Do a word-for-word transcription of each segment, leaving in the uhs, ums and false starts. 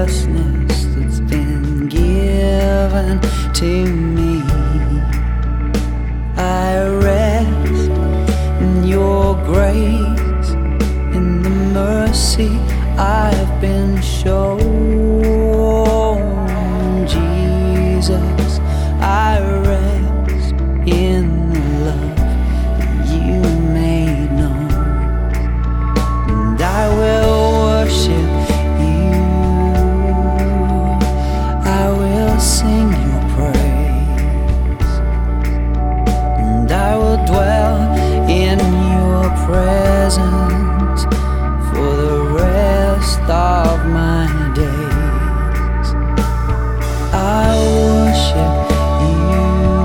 righteousness that's been given to me. I rest in your grace, in the mercy I've been shown. Jesus, I rest in the love that you made known, and I will worship you. I will sing your praise, and I will dwell in your presence for the rest of my days. I worship you.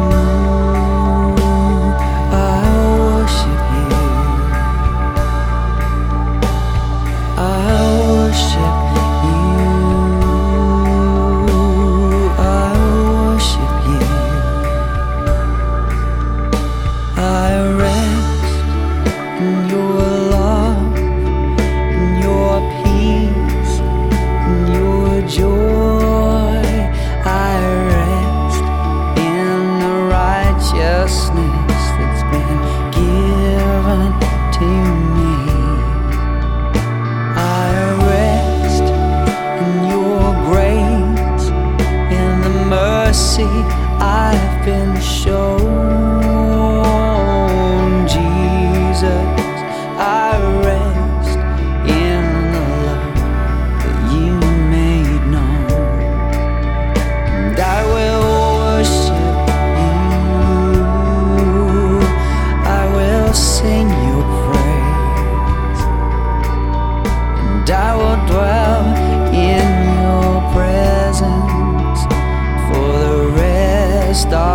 I worship you. I worship you. I worship you. I rest in your love, in your peace, in your joy. I rest in the righteousness that's been given to me. I rest in your grace, in the mercy I've been shown. Jesus, I rest in the love that you made known, and I will worship you. I will sing your praise, and I will dwell in your presence for the rest of